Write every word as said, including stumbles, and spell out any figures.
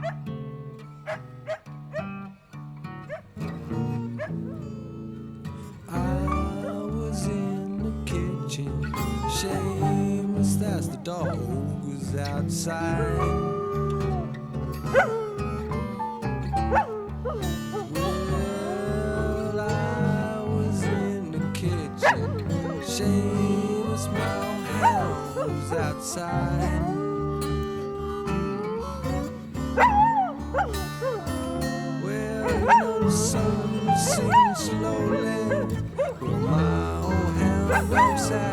I was in the kitchen, shameless as the dog was outside. Well, I was in the kitchen, shameless, my hound was outside. Well, you know the sun sings slowly, but my old hound goes out.